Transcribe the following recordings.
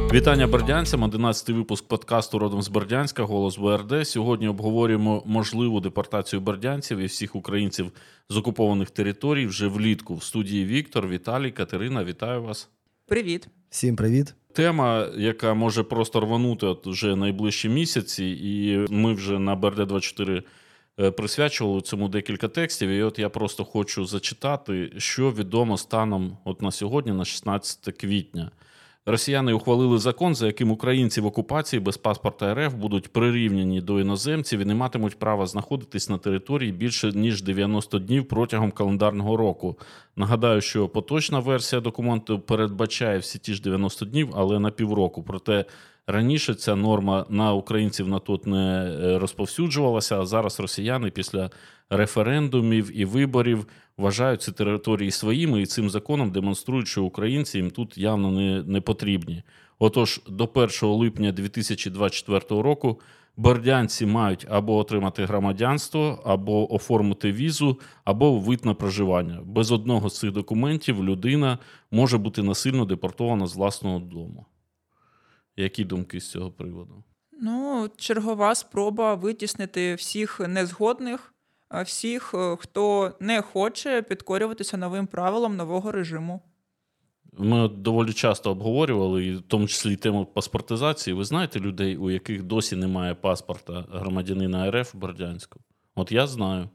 Вітання бердянцям, 11-й випуск подкасту «Родом з Бердянська. Голос БРД». Сьогодні обговорюємо можливу депортацію бердянців і всіх українців з окупованих територій вже влітку. В студії Віктор, Віталій, Катерина. Вітаю вас. Привіт. Всім привіт. Тема, яка може просто рванути вже найближчі місяці, і ми вже на БРД-24 присвячували цьому декілька текстів, і от я просто хочу зачитати, що відомо станом от на сьогодні, на 16 квітня. Росіяни ухвалили закон, за яким українці в окупації без паспорта РФ будуть прирівняні до іноземців і не матимуть права знаходитись на території більше, ніж 90 днів протягом календарного року. Нагадаю, що поточна версія документу передбачає всі ті ж 90 днів, але на півроку. Проте раніше ця норма на українців на тут не розповсюджувалася, а зараз росіяни після референдумів і виборів вважають ці території своїми і цим законом демонструють, що українці їм тут явно не потрібні. Отож, до 1 липня 2024 року бердянці мають або отримати громадянство, або оформити візу, або вид на проживання. Без одного з цих документів людина може бути насильно депортована з власного дому. Які думки з цього приводу? Чергова спроба витіснити всіх незгодних, всіх, хто не хоче підкорюватися новим правилам нового режиму. Ми доволі часто обговорювали, і в тому числі тему паспортизації. Ви знаєте людей, у яких досі немає паспорта громадянина РФ в Бердянську? От я знаю.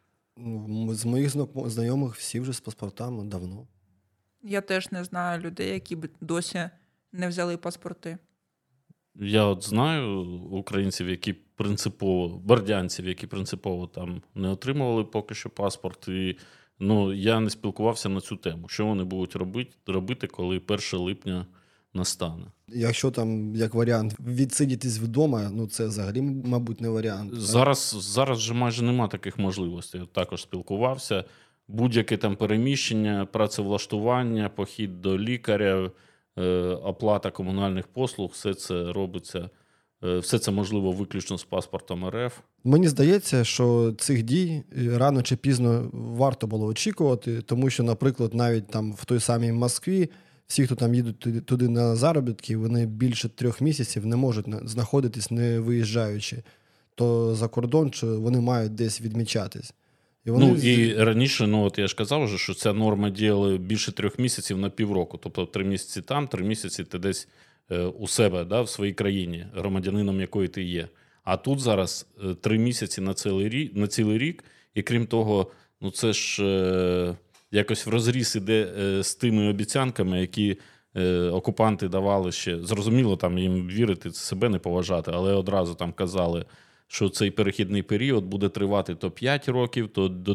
З моїх знайомих всі вже з паспортами давно. Я теж не знаю людей, які б досі не взяли паспорти. Я от знаю українців, які бердянців, які принципово там не отримували поки що паспорт. І я не спілкувався на цю тему. Що вони будуть робити, коли 1 липня настане? Якщо там, як варіант, відсидітись вдома, це взагалі, мабуть, не варіант. Зараз вже майже нема таких можливостей. Я також спілкувався. Будь-яке там переміщення, працевлаштування, похід до лікаря, оплата комунальних послуг, все це робиться, все це можливо виключно з паспортом РФ. Мені здається, що цих дій рано чи пізно варто було очікувати, тому що, наприклад, навіть там в той самій Москві всі, хто там їдуть туди на заробітки, вони більше 3 місяців не можуть знаходитись, не виїжджаючи то за кордон, що вони мають десь відмічатись. І раніше, я ж казав вже, що ця норма діяла більше 3 місяців на півроку. Тобто 3 місяці там, 3 місяці ти десь у себе, в своїй країні, громадянином якої ти є. А тут зараз 3 місяці на цілий рік. І крім того, це ж якось врозріз іде з тими обіцянками, які окупанти давали ще. Зрозуміло, там їм вірити, себе не поважати, але одразу там казали, що цей перехідний період буде тривати то 5 років, то до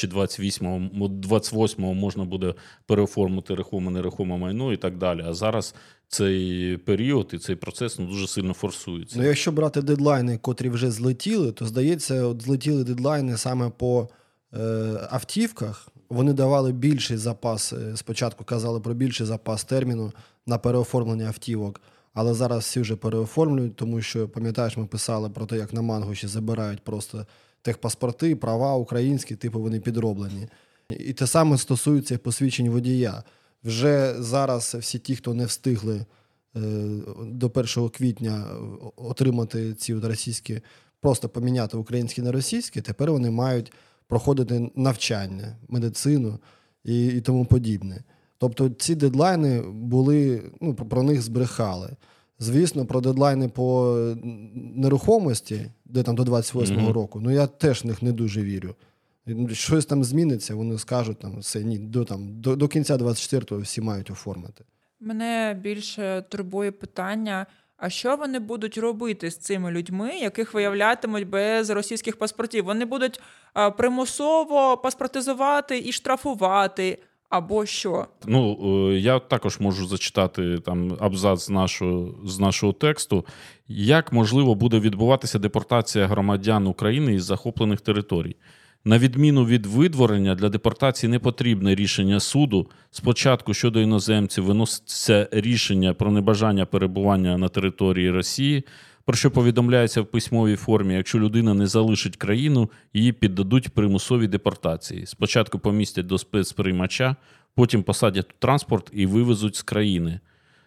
2028-го можна буде переоформити нерухоме майно і так далі. А зараз цей період і цей процес дуже сильно форсується. Якщо брати дедлайни, котрі вже злетіли, то, здається, злетіли дедлайни саме по автівках. Вони давали більший запас, спочатку казали про більший запас терміну на переоформлення автівок. Але зараз всі вже переоформлюють, тому що, пам'ятаєш, ми писали про те, як на Мангуші забирають просто техпаспорти, права українські, вони підроблені. І те саме стосується і посвідчень водія. Вже зараз всі ті, хто не встигли до 1 квітня отримати ці російські, просто поміняти українські на російські, тепер вони мають проходити навчання, медицину і тому подібне. Тобто ці дедлайни були, про них збрехали. Звісно, про дедлайни по нерухомості, де там до 28-го року, я теж в них не дуже вірю. Щось там зміниться, вони скажуть, до кінця 24-го всі мають оформити. Мене більше турбує питання, а що вони будуть робити з цими людьми, яких виявлятимуть без російських паспортів? Вони будуть примусово паспортизувати і штрафувати, або що? Я також можу зачитати там абзац з нашого тексту. Як можливо буде відбуватися депортація громадян України із захоплених територій? На відміну від видворення, для депортації не потрібне рішення суду. Спочатку щодо іноземців виноситься рішення про небажання перебування на території Росії, про що повідомляється в письмовій формі. Якщо людина не залишить країну, її піддадуть примусовій депортації. Спочатку помістять до спецприймача, потім посадять у транспорт і вивезуть з країни.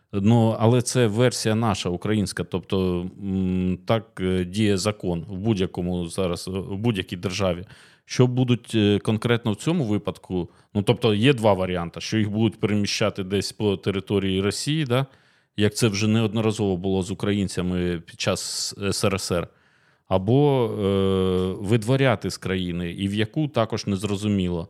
Ну, але це версія наша, українська. Тобто так діє закон в будь-якому зараз, в будь-якій державі. Що будуть конкретно в цьому випадку? Ну, тобто є два варіанти, що їх будуть переміщати десь по території Росії, да? Як це вже неодноразово було з українцями під час СРСР, або видворяти з країни, і в яку також не зрозуміло.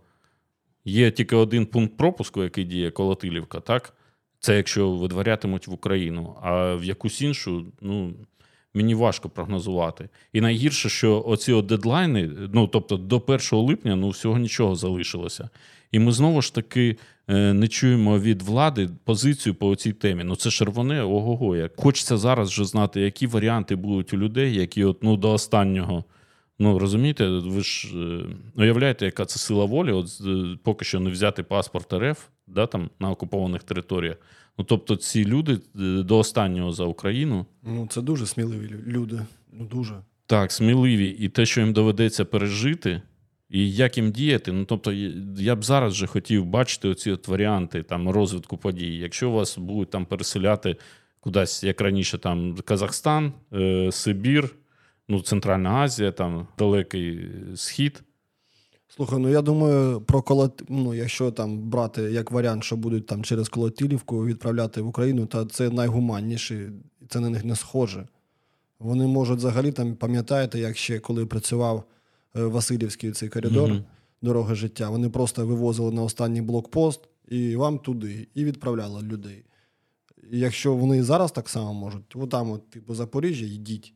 Є тільки один пункт пропуску, який діє, Колотилівка, так? Це якщо видворятимуть в Україну, а в якусь іншу, ну, мені важко прогнозувати. І найгірше, що оці дедлайни, ну, тобто до 1 липня, ну, всього нічого залишилося. І ми знову ж таки не чуємо від влади позицію по цій темі. Ну, це ж рвоне, ого-го. Як. Хочеться зараз вже знати, які варіанти будуть у людей, які от, ну, до останнього. Ну, розумієте, ви ж уявляєте, яка це сила волі, от поки що не взяти паспорт РФ, да, там, на окупованих територіях. Ну, тобто ці люди до останнього за Україну. Ну, це дуже сміливі люди. Ну, дуже. Так, сміливі. І те, що їм доведеться пережити, і як їм діяти. Ну, тобто, я б зараз вже хотів бачити оці от варіанти там, розвитку подій. Якщо вас будуть там переселяти кудись, як раніше, там, Казахстан, Сибір, ну, Центральна Азія, там, Далекий Схід. Слухай, ну я думаю, ну, якщо там брати як варіант, що будуть там через Колотилівку відправляти в Україну, то це найгуманніше, це на них не схоже. Вони можуть взагалі, там, пам'ятаєте, як ще коли працював Васильівський цей коридор, дороги життя, вони просто вивозили на останній блокпост і вам туди, і відправляли людей. І якщо вони зараз так само можуть, то там, от, типу, Запоріжжя, йдіть.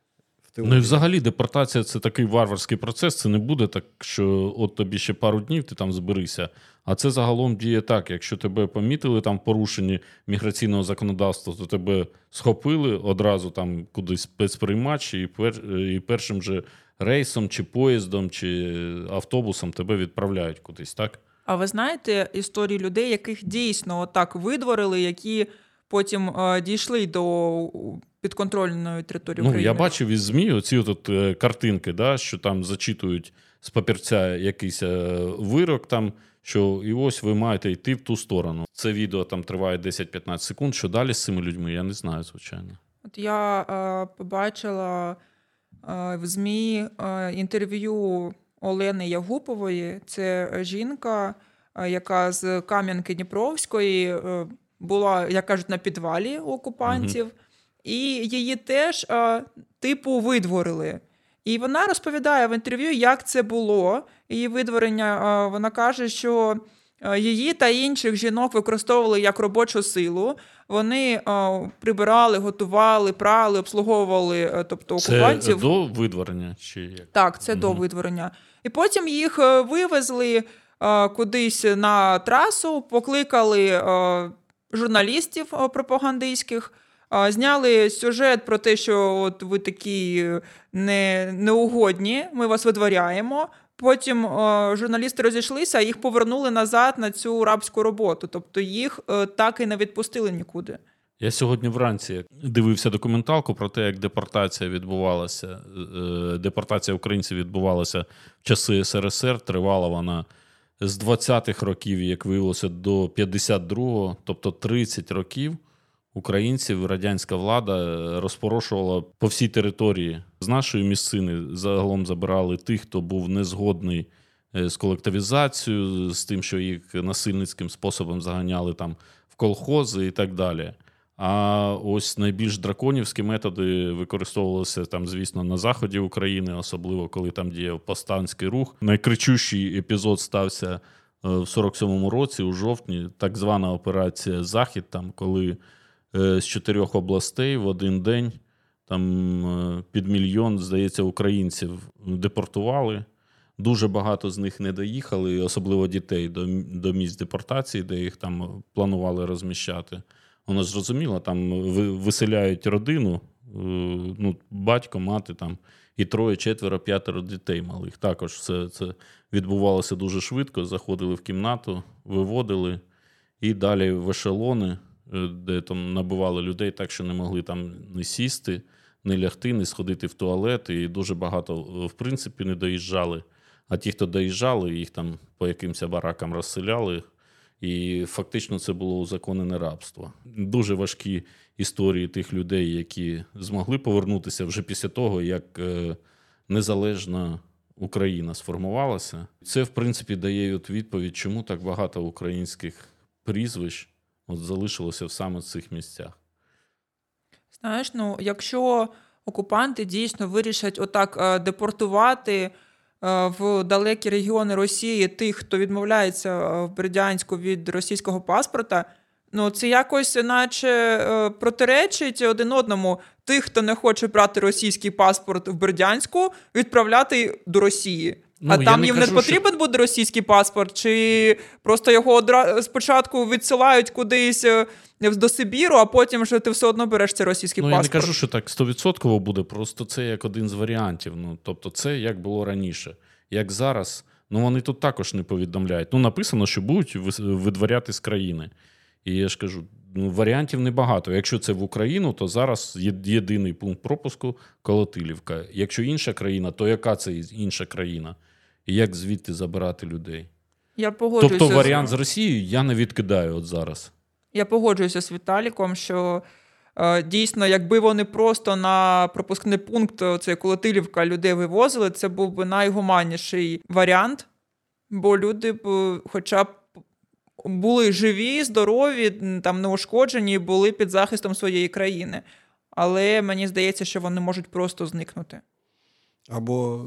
Ну і взагалі депортація – це такий варварський процес, це не буде так, що от тобі ще пару днів, ти там зберися. А це загалом діє так, якщо тебе помітили там в порушенні міграційного законодавства, то тебе схопили одразу там кудись спецприймач і першим же рейсом, чи поїздом, чи автобусом тебе відправляють кудись, так? А ви знаєте історії людей, яких дійсно отак видворили, які потім дійшли до підконтрольної території України? Ну, я бачив із ЗМІ оці от картинки, да, що там зачитують з папірця якийсь вирок, там, що і ось ви маєте йти в ту сторону. Це відео там триває 10-15 секунд. Що далі з цими людьми, я не знаю, звичайно. От я побачила в ЗМІ інтерв'ю Олени Ягупової. Це жінка, яка з Кам'янки-Дніпровської була, як кажуть, на підвалі у окупантів. Угу. І її теж, типу, видворили. І вона розповідає в інтерв'ю, як це було. Її видворення, вона каже, що її та інших жінок використовували як робочу силу. Вони прибирали, готували, прали, обслуговували, тобто окупантів. Це до видворення? Чи як? Так, це до видворення. І потім їх вивезли кудись на трасу, покликали журналістів пропагандистських, зняли сюжет про те, що от ви такі неугодні, ми вас видворяємо. Потім журналісти розійшлися, а їх повернули назад на цю рабську роботу. Тобто їх так і не відпустили нікуди. Я сьогодні вранці дивився документалку про те, як депортація відбувалася. Депортація українців відбувалася в часи СРСР. Тривала вона з 20-х років, як виявилося, до 52-го, тобто 30 років. Українців радянська влада розпорошувала по всій території. З нашої місцини загалом забирали тих, хто був незгодний з колективізацією, з тим, що їх насильницьким способом заганяли там в колхози і так далі. А ось найбільш драконівські методи використовувалися там, звісно, на заході України, особливо коли там діяв повстанський рух. Найкричущий епізод стався в 47-му році, у жовтні, так звана операція «Захід», там, коли з 4 областей в один день там під 1 мільйон, здається, українців депортували. Дуже багато з них не доїхали, особливо дітей, до місць депортації, де їх там планували розміщати. Воно зрозуміло, там виселяють родину, ну, батько, мати там, і 3, 4, 5 дітей малих. Також все це відбувалося дуже швидко, заходили в кімнату, виводили і далі в ешелони, де там набивали людей так, що не могли там не сісти, не лягти, не сходити в туалет, і дуже багато, в принципі, не доїжджали. А ті, хто доїжджали, їх там по якимось баракам розселяли І фактично це було узаконене рабство. Дуже важкі історії тих людей, які змогли повернутися вже після того, як незалежна Україна сформувалася. Це, в принципі, дає відповідь, чому так багато українських прізвищ залишилося в саме цих місцях. Знаєш, якщо окупанти дійсно вирішать отак депортувати в далекі регіони Росії тих, хто відмовляється в Бердянську від російського паспорта, це якось наче протиречить один одному. Тих, хто не хоче брати російський паспорт в Бердянську, відправляти до Росії. А там їм не потрібен буде російський паспорт? Чи просто його спочатку відсилають кудись до Сибіру, а потім вже ти все одно береш цей російський паспорт? Я не кажу, що так 100% буде, просто це як один з варіантів. Тобто це як було раніше. Як зараз, вони тут також не повідомляють. Написано, що будуть видворяти з країни. І я ж кажу, варіантів небагато. Якщо це в Україну, то зараз єдиний пункт пропуску – Колотилівка. Якщо інша країна, то яка це інша країна? І як звідти забирати людей? Я погоджуюся. Тобто варіант з Росією я не відкидаю зараз. Я погоджуюся з Віталіком, що дійсно, якби вони просто на пропускний пункт, це Колотилівка, людей вивозили, це був би найгуманніший варіант, бо люди б хоча б були живі, здорові, там неушкоджені, були під захистом своєї країни. Але мені здається, що вони можуть просто зникнути. Або,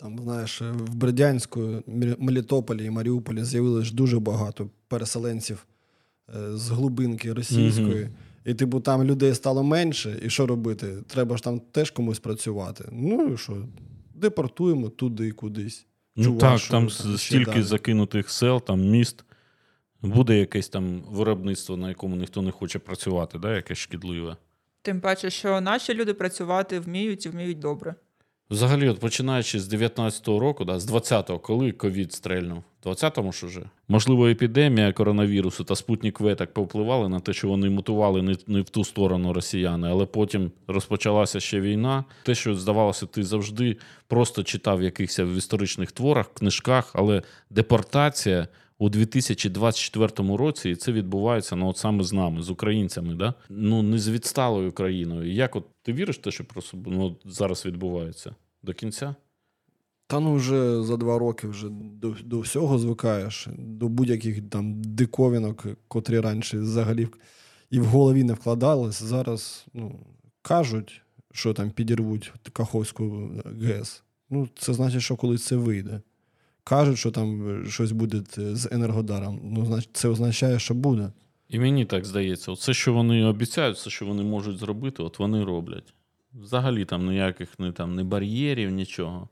в Бердянську, Мелітополі і Маріуполі з'явилось дуже багато переселенців з глибинки російської. І там людей стало менше, і що робити? Треба ж там теж комусь працювати. І що? Депортуємо туди кудись. Чувашу, там стільки закинутих сел, там міст. Буде якесь там виробництво, на якому ніхто не хоче працювати, якесь шкідливе. Тим паче, що наші люди працювати вміють і вміють добре. Взагалі, починаючи з 19-го року, з 20-го, коли ковід стрельнув? В 20-му ж уже? Можливо, епідемія коронавірусу та Спутник В так повпливали на те, що вони мутували не в ту сторону росіяни, але потім розпочалася ще війна. Те, що, здавалося, ти завжди просто читав в якихось в історичних творах, книжках, але депортація у 2024 році, і це відбувається саме з нами, з українцями, не з відсталою країною. Як ти віриш в те, що просто зараз відбувається? До кінця? Та вже за 2 роки вже до всього звикаєш, до будь-яких там диковинок, котрі раніше взагалі і в голові не вкладались. Зараз кажуть, що там підірвуть Каховську ГЕС. Це значить, що колись це вийде. Кажуть, що там щось буде з Енергодаром. Це означає, що буде. І мені так здається. Все, що вони обіцяють, все, що вони можуть зробити, вони роблять. Взагалі там ніяких не бар'єрів, нічого.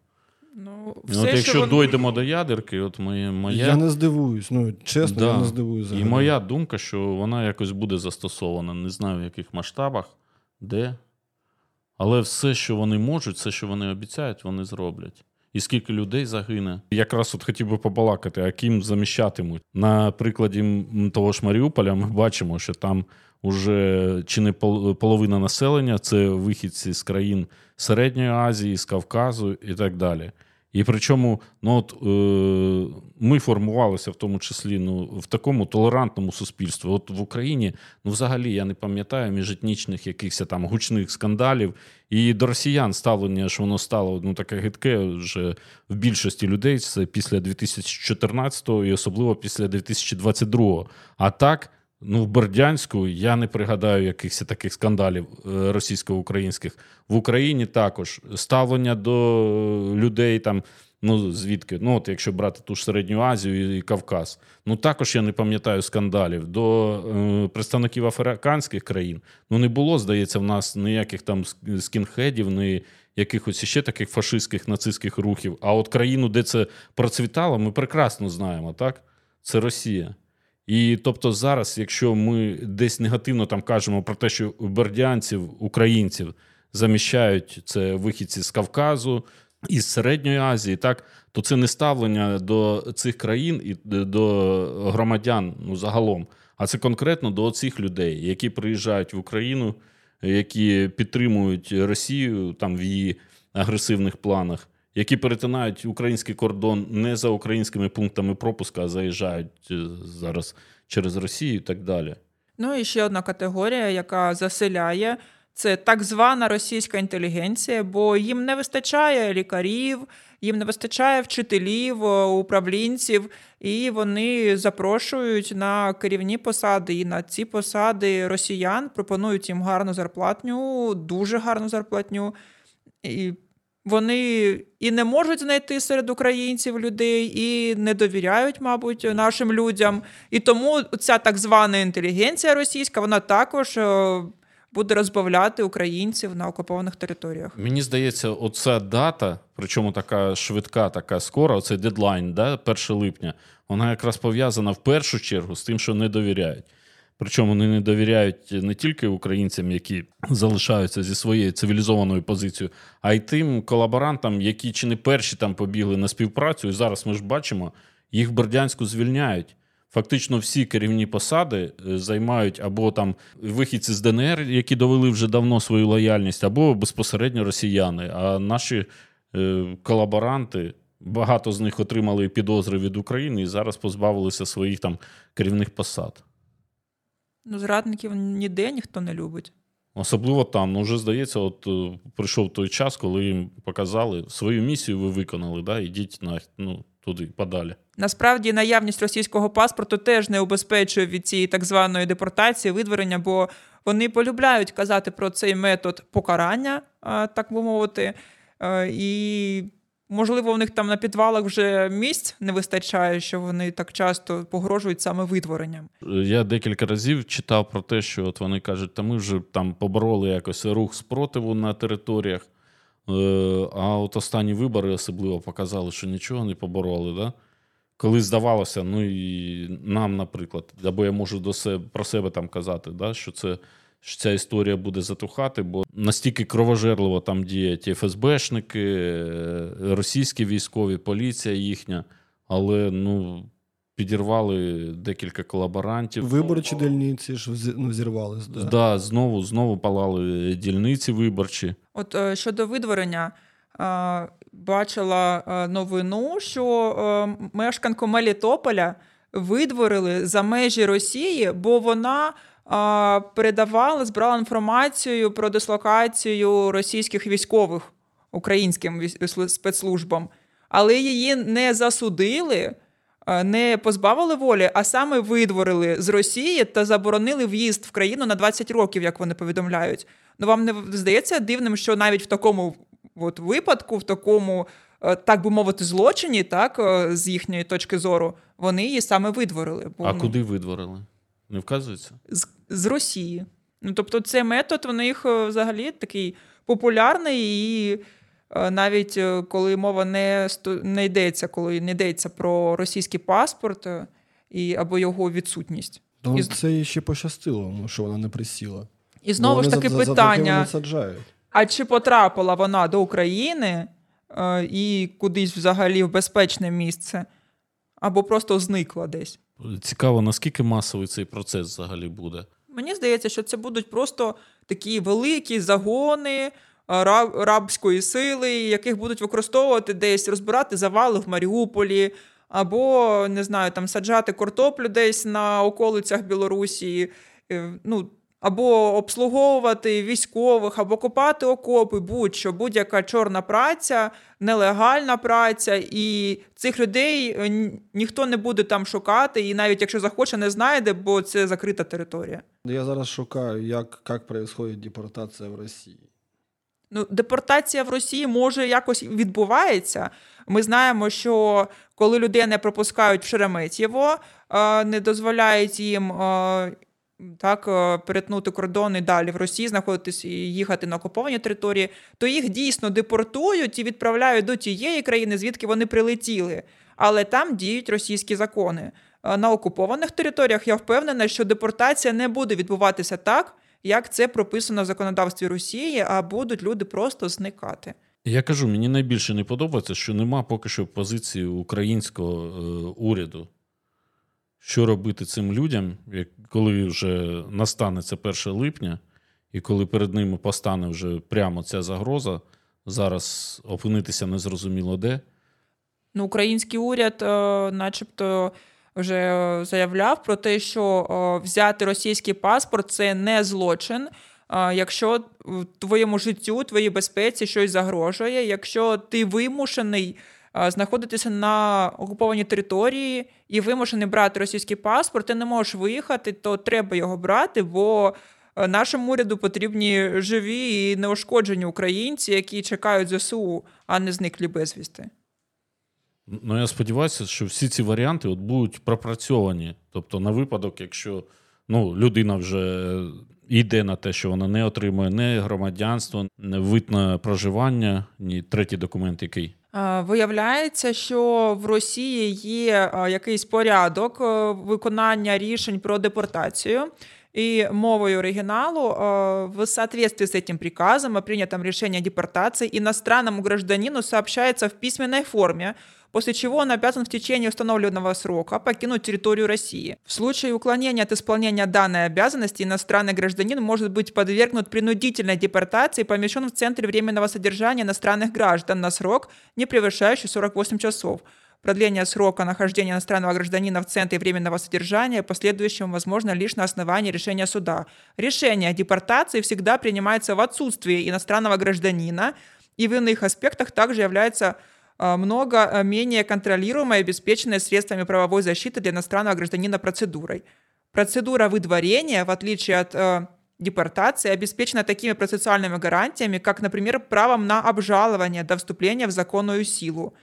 Якщо дійдемо до ядерки, моя... Я не здивуюсь, чесно, я не здивуюсь. І моя думка, що вона якось буде застосована. Не знаю, в яких масштабах, де. Але все, що вони можуть, все, що вони обіцяють, вони зроблять. І скільки людей загине. Якраз хотів би побалакати, а ким заміщатимуть. На прикладі того ж Маріуполя ми бачимо, що там уже чи не половина населення – це вихідці з країн Середньої Азії, з Кавказу і так далі. І причому ми формувалися в тому числі в такому толерантному суспільстві. В Україні, взагалі, я не пам'ятаю міжетнічних якихось там гучних скандалів. І до росіян ставлення, що воно стало таке гидке вже в більшості людей, це після 2014-го і особливо після 2022-го. А так, в Бердянську я не пригадаю якихось таких скандалів російсько-українських. В Україні також ставлення до людей там, звідки, якщо брати ту ж Середню Азію і Кавказ, також я не пам'ятаю скандалів. До представників африканських країн, не було, здається, в нас ніяких там скінхедів, ні якихось ще таких фашистських, нацистських рухів. А країну, де це процвітало, ми прекрасно знаємо, так? Це Росія. І тобто зараз, якщо ми десь негативно там кажемо про те, що бердянців, українців заміщають це вихідці з Кавказу, із Середньої Азії, так, то це не ставлення до цих країн і до громадян загалом, а це конкретно до цих людей, які приїжджають в Україну, які підтримують Росію там в її агресивних планах, які перетинають український кордон не за українськими пунктами пропуска, а заїжджають зараз через Росію і так далі. Ну і ще одна категорія, яка заселяє, це так звана російська інтелігенція, бо їм не вистачає лікарів, їм не вистачає вчителів, управлінців, і вони запрошують на керівні посади. І на ці посади росіян пропонують їм гарну зарплатню, дуже гарну зарплатню. І вони і не можуть знайти серед українців людей, і не довіряють, мабуть, нашим людям. І тому ця так звана інтелігенція російська, вона також буде розбавляти українців на окупованих територіях. Мені здається, оця дата, причому така швидка, така скора, оцей дедлайн, 1 липня, вона якраз пов'язана в першу чергу з тим, що не довіряють. Причому вони не довіряють не тільки українцям, які залишаються зі своєю цивілізованою позицією, а й тим колаборантам, які чи не перші там побігли на співпрацю. І зараз ми ж бачимо, їх в Бердянську звільняють. Фактично всі керівні посади займають або там вихідці з ДНР, які довели вже давно свою лояльність, або безпосередньо росіяни. А наші колаборанти, багато з них отримали підозри від України і зараз позбавилися своїх там керівних посад. Ну, зрадників ніде ніхто не любить. Особливо там. Ну, вже, здається, от прийшов той час, коли їм показали, свою місію ви виконали, ідіть туди, подалі. Насправді, наявність російського паспорту теж не убезпечує від цієї так званої депортації, видворення, бо вони полюбляють казати про цей метод покарання, так би мовити, і можливо, у них там на підвалах вже місць не вистачає, що вони так часто погрожують саме видворенням. Я декілька разів читав про те, що от вони кажуть, ми вже там побороли якось рух спротиву на територіях, а от останні вибори особливо показали, що нічого не побороли, да? Коли здавалося, і нам, наприклад, або я можу про себе там казати, да, що ця історія буде затухати, бо настільки кровожерливо там діють ФСБшники, російські військові, поліція їхня, але підірвали декілька колаборантів. Виборчі дільниці ж зірвались. Да, знову палали дільниці виборчі. От щодо видворення, бачила новину, що мешканку Мелітополя видворили за межі Росії, бо вона збирала інформацію про дислокацію російських військових українським спецслужбам. Але її не засудили, не позбавили волі, а саме видворили з Росії та заборонили в'їзд в країну на 20 років, як вони повідомляють. Вам не здається дивним, що навіть в такому випадку, в такому, так би мовити, злочині, так, з їхньої точки зору, вони її саме видворили. А куди видворили? Не вказується? З Росії. Тобто цей метод у них взагалі такий популярний, і навіть коли мова не йдеться про російський паспорт або його відсутність. Це їй ще пощастило, що вона не присіла. І знову ж таки питання, саджають. А чи потрапила вона до України і кудись взагалі в безпечне місце, або просто зникла десь? Цікаво, наскільки масовий цей процес взагалі буде? Мені здається, що це будуть просто такі великі загони рабської сили, яких будуть використовувати десь, розбирати завали в Маріуполі, або, не знаю, там саджати картоплю десь на околицях Білорусі, або обслуговувати військових, або копати окопи, будь-що, будь-яка чорна праця, нелегальна праця, і цих людей ніхто не буде там шукати, і навіть якщо захоче, не знайде, бо це закрита територія. Я зараз шукаю, як відбувається депортація в Росії. Депортація в Росії, може, якось відбувається. Ми знаємо, що коли людей не пропускають в Шереметьєво, не дозволяють їм перетнути кордон і далі в Росії знаходитись і їхати на окуповані території, то їх дійсно депортують і відправляють до тієї країни, звідки вони прилетіли. Але там діють російські закони. На окупованих територіях я впевнена, що депортація не буде відбуватися так, як це прописано в законодавстві Росії, а будуть люди просто зникати. Я кажу, мені найбільше не подобається, що нема поки що позиції українського уряду. Що робити цим людям, коли вже настане це 1 липня, і коли перед ними постане вже прямо ця загроза, зараз опинитися незрозуміло де? Український уряд начебто вже заявляв про те, що взяти російський паспорт – це не злочин, якщо твоєму життю, твоїй безпеці щось загрожує, якщо ти вимушений знаходитися на окупованій території і вимушений брати російський паспорт, ти не можеш виїхати, то треба його брати, бо нашому уряду потрібні живі і неушкоджені українці, які чекають ЗСУ, а не зниклі безвісти. Ну, я сподіваюся, що всі ці варіанти будуть пропрацьовані. Тобто на випадок, якщо людина вже йде на те, що вона не отримує ні громадянство, ні вид на проживання, ні третій документ який. Виявляється, що в Росії є якийсь порядок виконання рішень про депортацію. И мовой оригиналу в соответствии с этим приказом о принятом решении о депортации иностранному гражданину сообщается в письменной форме, после чего он обязан в течение установленного срока покинуть территорию России. В случае уклонения от исполнения данной обязанности иностранный гражданин может быть подвергнут принудительной депортации и помещен в Центре временного содержания иностранных граждан на срок, не превышающий 48 часов. Продление срока нахождения иностранного гражданина в Центре временного содержания последующим возможно лишь на основании решения суда. Решение о депортации всегда принимается в отсутствии иностранного гражданина и в иных аспектах также является много менее контролируемой и обеспеченной средствами правовой защиты для иностранного гражданина процедурой. Процедура выдворения, в отличие от депортации, обеспечена такими процессуальными гарантиями, как, например, правом на обжалование до вступления в законную силу.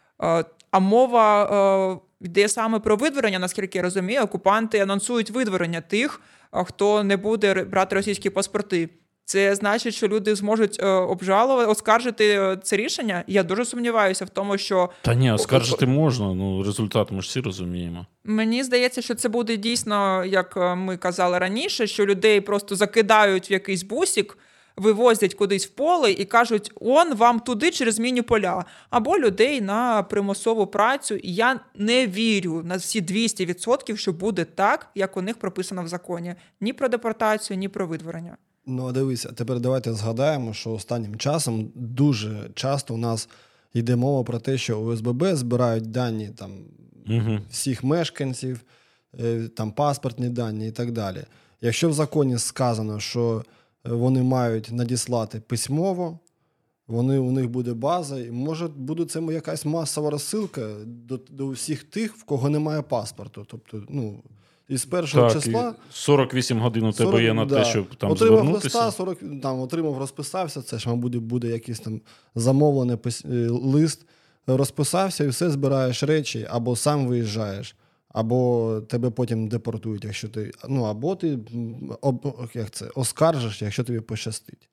А мова йде саме про видворення, наскільки я розумію. Окупанти анонсують видворення тих, хто не буде брати російські паспорти. Це значить, що люди зможуть обжалувати, оскаржити це рішення? Я дуже сумніваюся в тому, що... Та ні, оскаржити можна, результат ми ж всі розуміємо. Мені здається, що це буде дійсно, як ми казали раніше, що людей просто закидають в якийсь бусик, вивозять кудись в поле і кажуть, он вам туди через міні поля. Або людей на примусову працю. І я не вірю на всі 200%, що буде так, як у них прописано в законі. Ні про депортацію, ні про видворення. Ну, дивися, тепер давайте згадаємо, що останнім часом дуже часто у нас йде мова про те, що ОСББ збирають дані там, всіх мешканців, там, паспортні дані і так далі. Якщо в законі сказано, що вони мають надіслати письмово, у них буде база, і може буде це якась масова розсилка до всіх тих, в кого немає паспорту. Тобто, із першого числа... 48 годин у тебе є на те, щоб там звернутися. Отримав, розписався, це ж, мабуть, буде якийсь там замовлений лист, розписався і все, збираєш речі, або сам виїжджаєш, або тебе потім депортують, якщо ти, або ти оскаржиш, якщо тобі пощастить.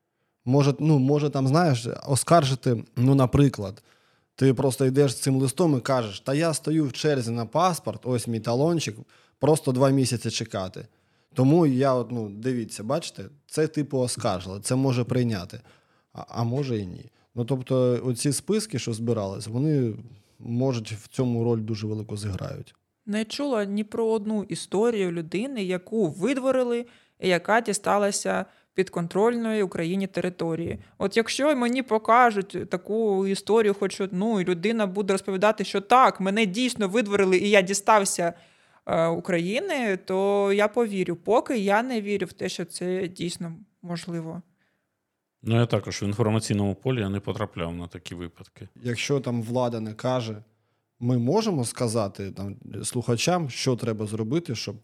Може там, знаєш, оскаржити, наприклад, ти просто йдеш з цим листом і кажеш, та я стою в черзі на паспорт, ось мій талончик, просто 2 місяці чекати. Тому я, дивіться, бачите, це типу оскаржили, це може прийняти, а може і ні. Тобто оці списки, що збирались, вони можуть в цьому роль дуже велику зіграють. Не чула ні про одну історію людини, яку видворили і яка дісталася підконтрольної Україні території. От якщо мені покажуть таку історію хоч одну, і людина буде розповідати, що так, мене дійсно видворили і я дістався України, то я повірю. Поки я не вірю в те, що це дійсно можливо. Я також в інформаційному полі я не потрапляв на такі випадки. Якщо там влада не каже, ми можемо сказати там слухачам, що треба зробити, щоб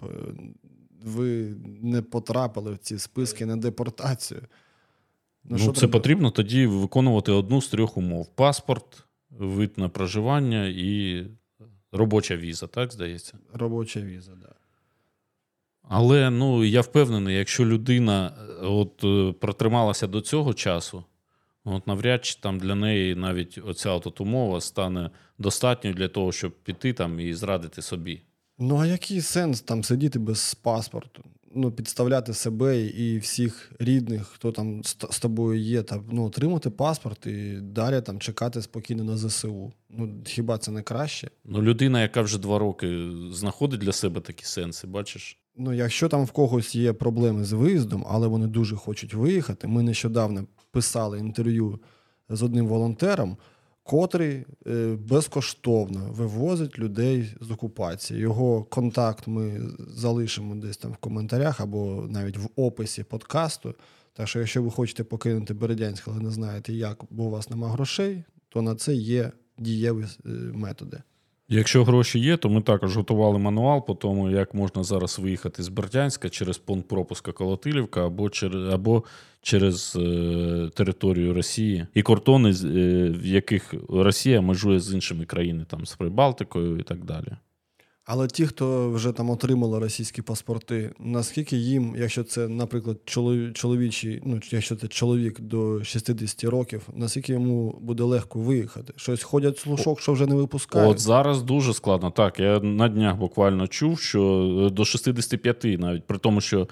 ви не потрапили в ці списки на депортацію. Це треба? Потрібно тоді виконувати одну з 3 умов. Паспорт, вид на проживання і робоча віза, так, здається? Робоча віза, так. Да. Але, я впевнений, якщо людина протрималася до цього часу, навряд чи там для неї навіть оця умова стане достатньою для того, щоб піти там і зрадити собі. А який сенс там сидіти без паспорту? Підставляти себе і всіх рідних, хто там з тобою є, отримати паспорт і далі там чекати спокійно на ЗСУ. Хіба це не краще? Людина, яка вже 2 роки знаходить для себе такі сенси, бачиш? Якщо там в когось є проблеми з виїздом, але вони дуже хочуть виїхати, ми нещодавно писали інтерв'ю з одним волонтером, котрий безкоштовно вивозить людей з окупації. Його контакт ми залишимо десь там в коментарях або навіть в описі подкасту. Так що, якщо ви хочете покинути Бердянськ, але не знаєте як, бо у вас нема грошей, то на це є дієві методи. Якщо гроші є, то ми також готували мануал по тому, як можна зараз виїхати з Бердянська через пункт пропуска Колотилівка або через територію Росії. І кордони, в яких Росія межує з іншими країнами, там, з Прибалтикою і так далі. Але ті, хто вже там отримали російські паспорти, наскільки їм, якщо це, наприклад, чоловічий, якщо це чоловік до 60 років, наскільки йому буде легко виїхати? Щось ходять слушок, що вже не випускають? От зараз дуже складно. Так, я на днях буквально чув, що до 65 навіть, при тому, що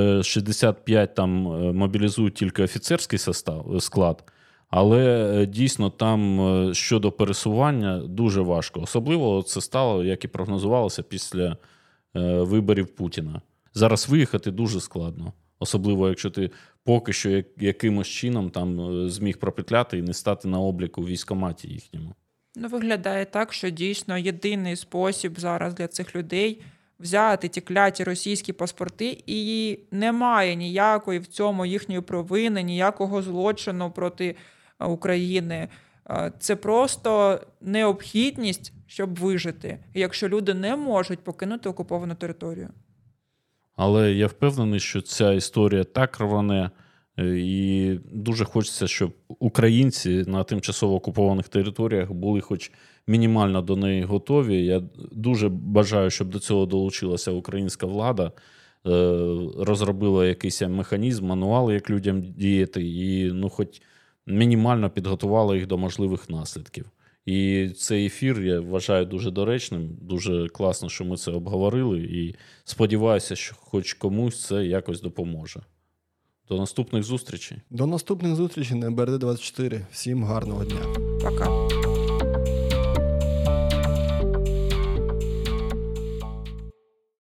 65 там мобілізують тільки офіцерський склад, але дійсно там щодо пересування дуже важко. Особливо це стало, як і прогнозувалося, після виборів Путіна. Зараз виїхати дуже складно. Особливо, якщо ти поки що якимось чином там зміг пропетляти і не стати на обліку в військкоматі їхньому. Виглядає так, що дійсно єдиний спосіб зараз для цих людей взяти ті кляті російські паспорти, і немає ніякої в цьому їхньої провини, ніякого злочину проти України. Це просто необхідність, щоб вижити, якщо люди не можуть покинути окуповану територію. Але я впевнений, що ця історія так рване, і дуже хочеться, щоб українці на тимчасово окупованих територіях були хоч мінімально до неї готові. Я дуже бажаю, щоб до цього долучилася українська влада, розробила якийсь механізм, мануал, як людям діяти, і хоч мінімально підготувала їх до можливих наслідків. І цей ефір, я вважаю, дуже доречним, дуже класно, що ми це обговорили, і сподіваюся, що хоч комусь це якось допоможе. До наступних зустрічей. До наступних зустрічей на БРД-24. Всім гарного дня. Пока.